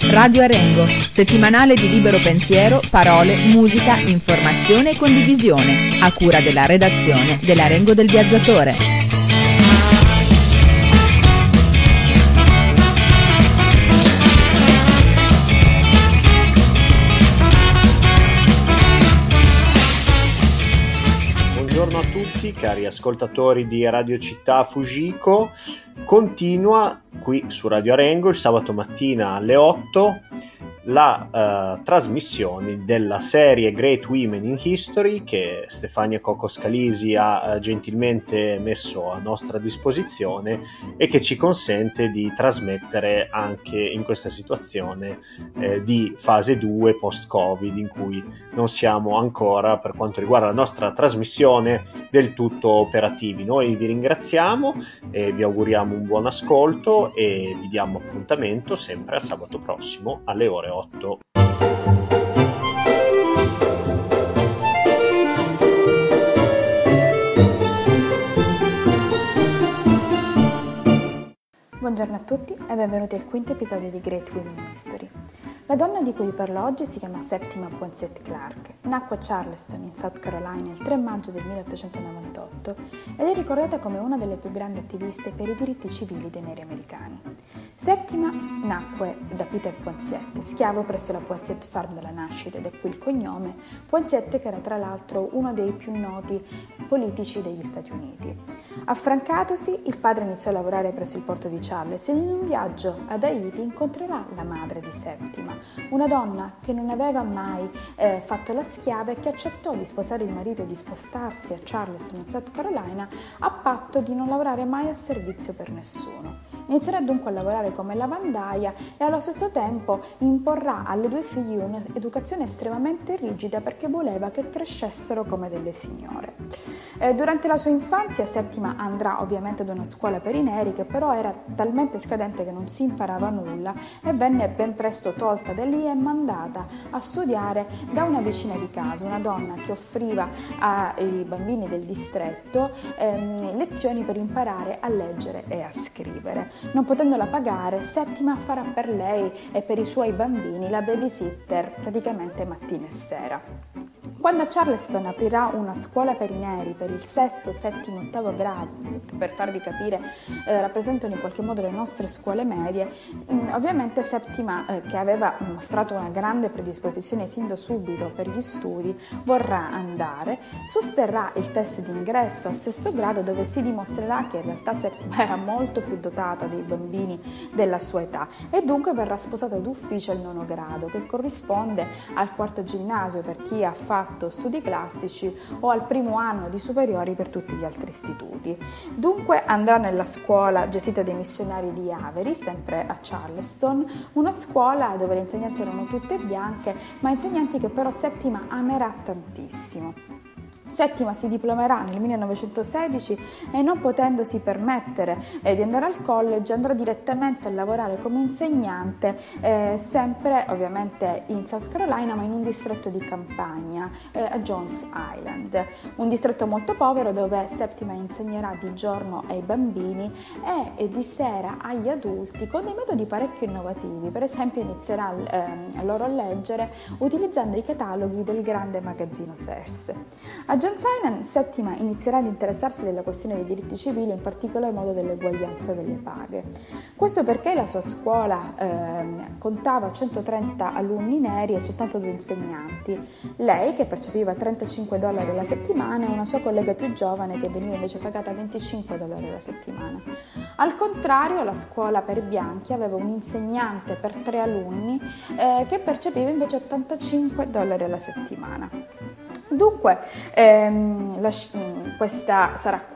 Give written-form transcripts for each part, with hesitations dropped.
Radio Arengo, settimanale di libero pensiero, parole, musica, informazione e condivisione, a cura della redazione dell'Arengo del Viaggiatore. Buongiorno a tutti cari ascoltatori di Radio Città Fujiko. Continua qui su Radio Arengo il sabato mattina alle 8 la trasmissione della serie Great Women in History che Stefania Coco Scalisi ha gentilmente messo a nostra disposizione e che ci consente di trasmettere anche in questa situazione di fase 2 post-Covid, in cui non siamo ancora, per quanto riguarda la nostra trasmissione, del tutto operativi. Noi vi ringraziamo e vi auguriamo un buon ascolto e vi diamo appuntamento sempre a sabato prossimo alle ore 8. Buongiorno a tutti e benvenuti al quinto episodio di Great Women in History. La donna di cui vi parlo oggi si chiama Septima Poinsett Clark. Nacque a Charleston, in South Carolina, il 3 maggio del 1898 ed è ricordata come una delle più grandi attiviste per i diritti civili dei neri americani. Septima nacque da Peter Poinsett, schiavo presso la Poinsett Farm dalla nascita, ed è qui il cognome Poinsett, che era tra l'altro uno dei più noti politici degli Stati Uniti. Affrancatosi, il padre iniziò a lavorare presso il porto di Charles e in un viaggio ad Haiti incontrerà la madre di Septima, una donna che non aveva mai fatto la schiava e che accettò di sposare il marito e di spostarsi a Charleston in South Carolina a patto di non lavorare mai a servizio per nessuno. Inizierà dunque a lavorare come lavandaia e allo stesso tempo imporrà alle due figlie un'educazione estremamente rigida perché voleva che crescessero come delle signore. Durante la sua infanzia Septima andrà ovviamente ad una scuola per i neri, che però era talmente scadente che non si imparava nulla e venne ben presto tolta da lì e mandata a studiare da una vicina di casa, una donna che offriva ai bambini del distretto lezioni per imparare a leggere e a scrivere. Non potendola pagare, Septima farà per lei e per i suoi bambini la babysitter praticamente mattina e sera. Quando a Charleston aprirà una scuola per i neri per il sesto, settimo, ottavo grado, che per farvi capire rappresentano in qualche modo le nostre scuole medie, ovviamente Septima, che aveva mostrato una grande predisposizione sin da subito per gli studi, vorrà andare, sosterrà il test d'ingresso al sesto grado, dove si dimostrerà che in realtà Septima era molto più dotata dei bambini della sua età e dunque verrà sposata d'ufficio al nono grado, che corrisponde al quarto ginnasio per chi ha fatto studi classici o al primo anno di superiori per tutti gli altri istituti. Dunque andrà nella scuola gestita dai missionari di Avery, sempre a Charleston, una scuola dove le insegnanti erano tutte bianche, ma insegnanti che però Septima amerà tantissimo. Settima si diplomerà nel 1916 e, non potendosi permettere di andare al college, andrà direttamente a lavorare come insegnante sempre ovviamente in South Carolina, ma in un distretto di campagna a Jones Island, un distretto molto povero dove Septima insegnerà di giorno ai bambini e di sera agli adulti con dei metodi parecchio innovativi. Per esempio inizierà loro a leggere utilizzando i cataloghi del grande magazzino Sears. A Jones Island, Septima inizierà ad interessarsi della questione dei diritti civili, in particolar modo dell'eguaglianza delle paghe. Questo perché la sua scuola contava 130 alunni neri e soltanto 2 insegnanti. Lei, che percepiva $35 alla settimana, e una sua collega più giovane che veniva invece pagata $25 alla settimana. Al contrario, la scuola per bianchi aveva un insegnante per 3 alunni che percepiva invece $85 alla settimana. Dunque, questa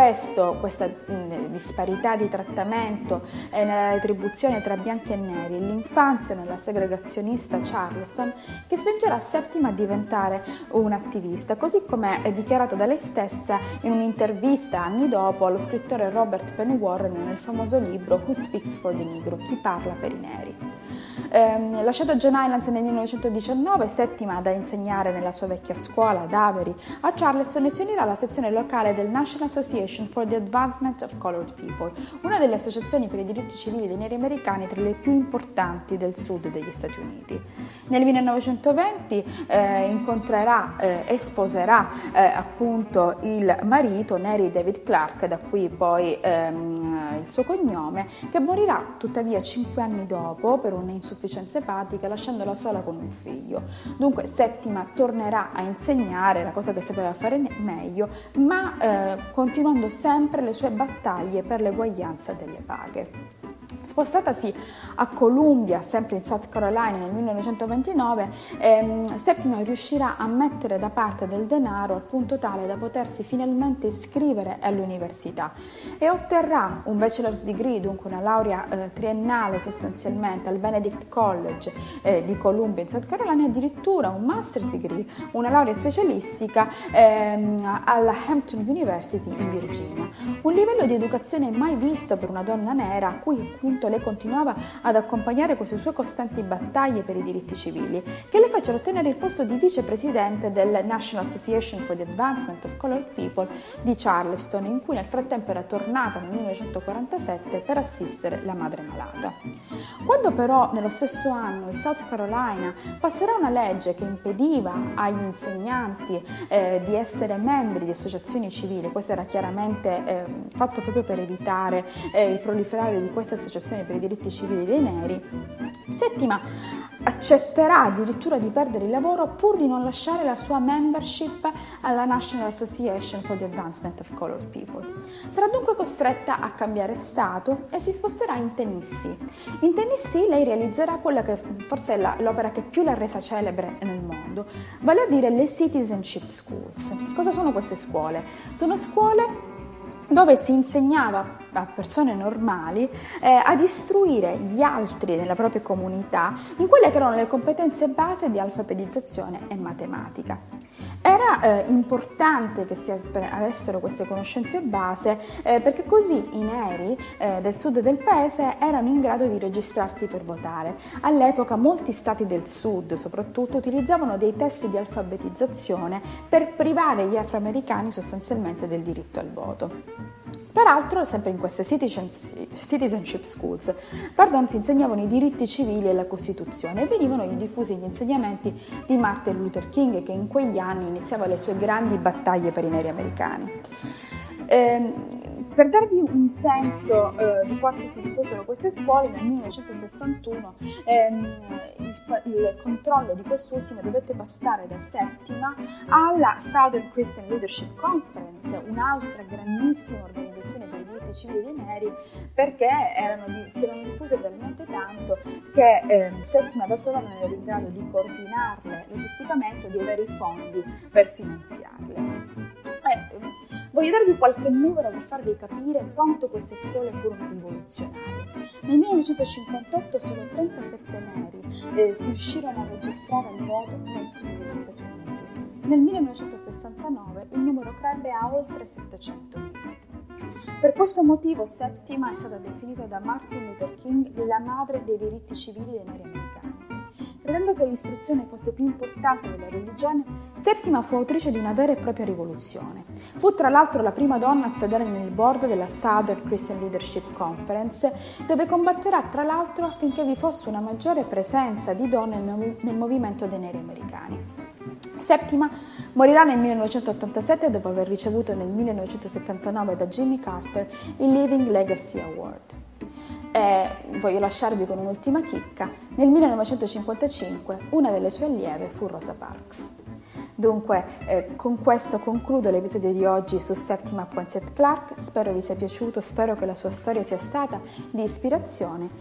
disparità di trattamento nella retribuzione tra bianchi e neri, l'infanzia nella segregazionista Charleston, che spingerà Septima a diventare un'attivista, così come è dichiarato da lei stessa in un'intervista anni dopo allo scrittore Robert Penny Warren nel famoso libro Who Speaks for the Negro? Chi parla per i neri? Lasciato John Highlands nel 1919, Settima da insegnare nella sua vecchia scuola ad Avery a Charleston e si unirà alla sezione locale del National Association for the Advancement of Colored People, una delle associazioni per i diritti civili dei neri americani tra le più importanti del sud degli Stati Uniti. Nel 1920 incontrerà e sposerà appunto il marito Nery David Clark, da qui poi il suo cognome, che morirà tuttavia 5 anni dopo per un'insufficienza epatica, lasciandola sola con un figlio. Dunque Settima tornerà a insegnare, la cosa che sapeva fare meglio, ma continuando sempre le sue battaglie per l'eguaglianza delle paghe. Spostatasi a Columbia, sempre in South Carolina, nel 1929, Settima riuscirà a mettere da parte del denaro al punto tale da potersi finalmente iscrivere all'università e otterrà un bachelor's degree, dunque una laurea triennale sostanzialmente al Benedict College di Columbia in South Carolina, e addirittura un master's degree, una laurea specialistica alla Hampton University in Virginia. Un livello di educazione mai visto per una donna nera, a cui appunto lei continuava ad accompagnare queste sue costanti battaglie per i diritti civili, che le fecero ottenere il posto di vicepresidente del National Association for the Advancement of Colored People di Charleston, in cui nel frattempo era tornata nel 1947 per assistere la madre malata. Quando però nello stesso anno il South Carolina passerà una legge che impediva agli insegnanti di essere membri di associazioni civili, questo era chiaramente fatto proprio per evitare il proliferare di queste associazioni per i diritti civili dei neri, Settima accetterà addirittura di perdere il lavoro pur di non lasciare la sua membership alla National Association for the Advancement of Colored People. Sarà dunque costretta a cambiare stato e si sposterà in Tennessee. In Tennessee lei realizzerà quella che forse è l'opera che più l'ha resa celebre nel mondo, vale a dire le Citizenship Schools. Cosa sono queste scuole? Sono scuole dove si insegnava a persone normali ad istruire gli altri nella propria comunità in quelle che erano le competenze base di alfabetizzazione e matematica. Era importante che si avessero queste conoscenze base perché così i neri del sud del paese erano in grado di registrarsi per votare. All'epoca molti stati del sud soprattutto utilizzavano dei test di alfabetizzazione per privare gli afroamericani sostanzialmente del diritto al voto. Peraltro, sempre in queste citizenship schools, si insegnavano i diritti civili e la Costituzione e venivano diffusi gli insegnamenti di Martin Luther King, che in quegli anni iniziava le sue grandi battaglie per i neri americani. Per darvi un senso di quanto si diffusero queste scuole, nel 1961 il controllo di quest'ultime dovette passare da Settima alla Southern Christian Leadership Conference, un'altra grandissima organizzazione per i diritti civili dei neri, perché si erano diffuse talmente tanto che Settima da sola non era in grado di coordinarle logisticamente o di avere i fondi per finanziarle. Voglio darvi qualche numero per farvi capire quanto queste scuole furono rivoluzionarie. Nel 1958 solo 37 neri si riuscirono a registrare al voto nel sud degli Stati Uniti. Nel 1969 il numero crebbe a oltre 700.000. Per questo motivo Settima è stata definita da Martin Luther King la madre dei diritti civili dei neri americani. Credendo che l'istruzione fosse più importante della religione, Settima fu autrice di una vera e propria rivoluzione. Fu tra l'altro la prima donna a sedere nel board della Southern Christian Leadership Conference, dove combatterà tra l'altro affinché vi fosse una maggiore presenza di donne nel movimento dei neri americani. Settima morirà nel 1987 dopo aver ricevuto nel 1979 da Jimmy Carter il Living Legacy Award. Voglio lasciarvi con un'ultima chicca. Nel 1955 una delle sue allieve fu Rosa Parks. Dunque, con questo concludo l'episodio di oggi su Septima Poinsett Clark. Spero vi sia piaciuto, spero che la sua storia sia stata di ispirazione.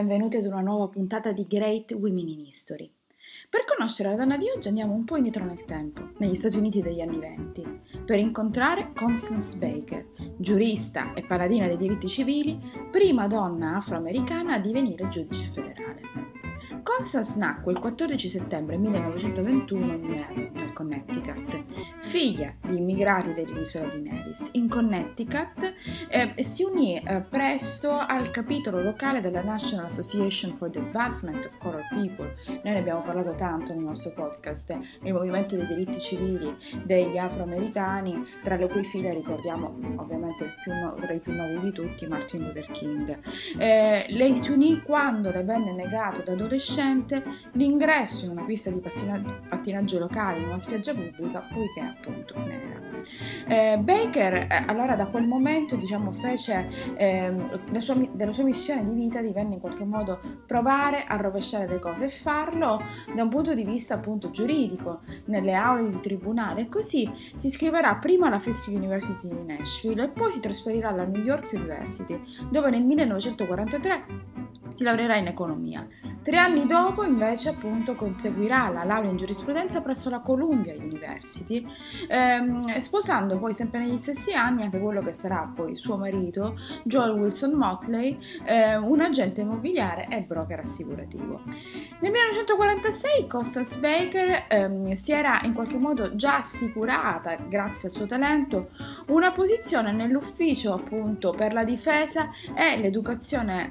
benvenuti ad una nuova puntata di Great Women in History. Per conoscere la donna di oggi andiamo un po' indietro nel tempo, negli Stati Uniti degli anni '20, per incontrare Constance Baker, giurista e paladina dei diritti civili, prima donna afroamericana a divenire giudice federale. Constance nacque il 14 settembre 1921 nel Connecticut, figlia di immigrati dell'isola di Nevis. In Connecticut si unì presto al capitolo locale della National Association for the Advancement of Colored People. Noi ne abbiamo parlato tanto nel nostro podcast, il movimento dei diritti civili degli afroamericani, tra le cui file ricordiamo ovviamente tra i più noti di tutti Martin Luther King. Lei si unì quando le venne negato da adolescente l'ingresso in una pista di pattinaggio locale in una spiaggia pubblica, poiché appunto nera. Baker allora da quel momento fece della sua missione di vita divenne in qualche modo provare a rovesciare le cose e farlo da un punto di vista appunto giuridico nelle aule di tribunale, e così si iscriverà prima alla Fisk University di Nashville e poi si trasferirà alla New York University, dove nel 1943 si laureerà in economia. 3 anni dopo invece appunto conseguirà la laurea in giurisprudenza presso la Columbia University, sposando poi sempre negli stessi anni anche quello che sarà poi suo marito, Joel Wilson Motley, un agente immobiliare e broker assicurativo. Nel 1946 Constance Baker si era in qualche modo già assicurata, grazie al suo talento, una posizione nell'ufficio appunto per la difesa e l'educazione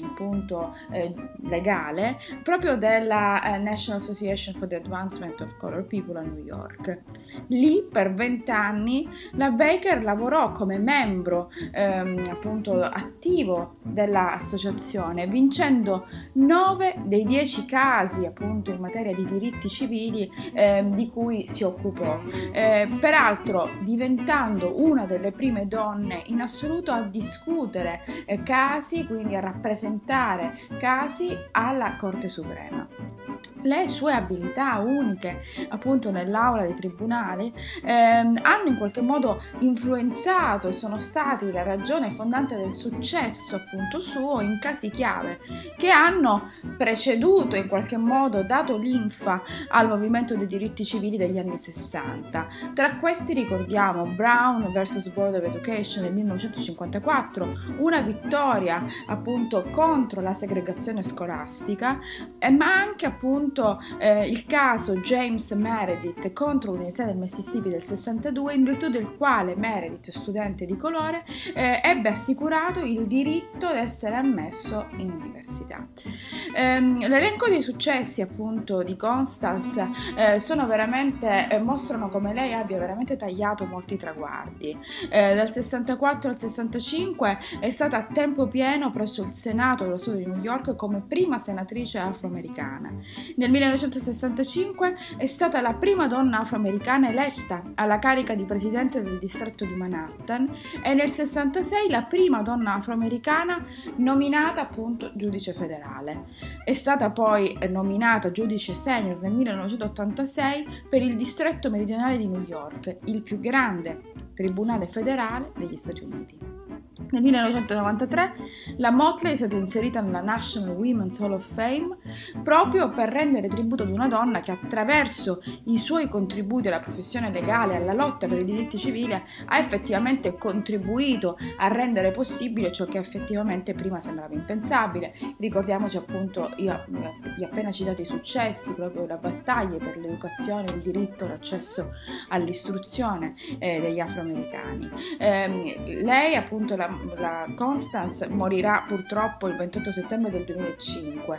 legale proprio della National Association for the Advancement of Colored People a New York. Lì per 20 anni la Baker lavorò come membro appunto attivo dell'associazione, vincendo 9 dei 10 casi appunto in materia di diritti civili di cui si occupò, peraltro diventando una delle prime donne in assoluto a discutere casi, quindi a rappresentare casi alla Corte Suprema. Le sue abilità uniche appunto nell'aula dei tribunali hanno in qualche modo influenzato e sono stati la ragione fondante del successo appunto suo in casi chiave che hanno preceduto in qualche modo, dato linfa al movimento dei diritti civili degli anni 60. Tra questi ricordiamo Brown vs. Board of Education del 1954, una vittoria appunto contro la segregazione scolastica, ma anche appunto il caso James Meredith contro l'Università del Mississippi del 62, in virtù del quale Meredith, studente di colore, ebbe assicurato il diritto ad essere ammesso in università. L'elenco dei successi appunto di Constance mostrano come lei abbia veramente tagliato molti traguardi. Dal 64 al 65 è stata a tempo pieno presso il Senato dello Stato di New York come prima senatrice afroamericana. Nel 1965 è stata la prima donna afroamericana eletta alla carica di presidente del distretto di Manhattan e nel 66 la prima donna afroamericana nominata appunto giudice federale. È stata poi nominata giudice senior nel 1986 per il distretto meridionale di New York, il più grande tribunale federale degli Stati Uniti. Nel 1993 la Motley è stata inserita nella National Women's Hall of Fame proprio per rendere tributo ad una donna che attraverso i suoi contributi alla professione legale e alla lotta per i diritti civili ha effettivamente contribuito a rendere possibile ciò che effettivamente prima sembrava impensabile. Ricordiamoci appunto gli appena citati successi, proprio la battaglia per l'educazione, il diritto, l'accesso all'istruzione degli afroamericani. Lei appunto la Constance morirà purtroppo il 28 settembre del 2005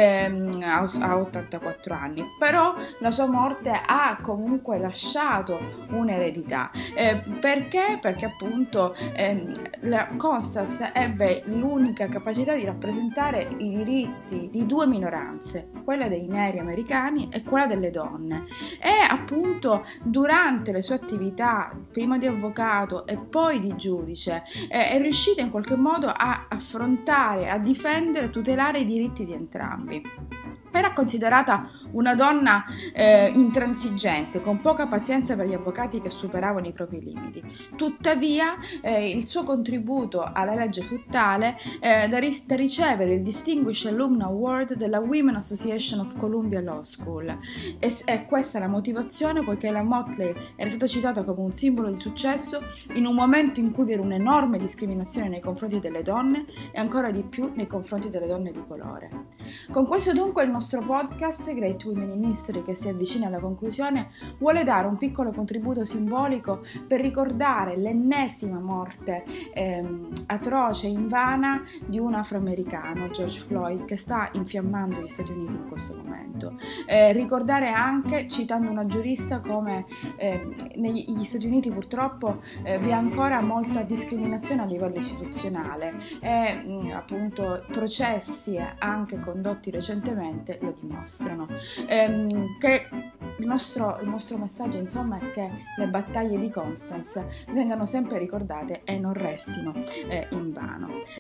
a 84 anni, però la sua morte ha comunque lasciato un'eredità. Perché? Perché appunto la Constance ebbe l'unica capacità di rappresentare i diritti di 2 minoranze, quella dei neri americani e quella delle donne, e appunto durante le sue attività prima di avvocato e poi di giudice è riuscita in qualche modo a affrontare, a difendere, tutelare i diritti di entrambi. Era considerata una donna intransigente, con poca pazienza per gli avvocati che superavano i propri limiti. Tuttavia, il suo contributo alla legge fu tale da ricevere il Distinguished Alumna Award della Women Association of Columbia Law School. E questa è la motivazione, poiché la Motley era stata citata come un simbolo di successo in un momento in cui vi era un'enorme discriminazione nei confronti delle donne e ancora di più nei confronti delle donne di colore. Con questo dunque il nostro podcast Great Women in History, che si avvicina alla conclusione, vuole dare un piccolo contributo simbolico per ricordare l'ennesima morte atroce e invana di un afroamericano, George Floyd, che sta infiammando gli Stati Uniti in questo momento. Ricordare anche, citando una giurista, come negli Stati Uniti purtroppo vi è ancora molta discriminazione a livello istituzionale e appunto processi anche condotti recentemente lo dimostrano. Che il nostro messaggio, insomma, è che le battaglie di Constance vengano sempre ricordate e non restino invano.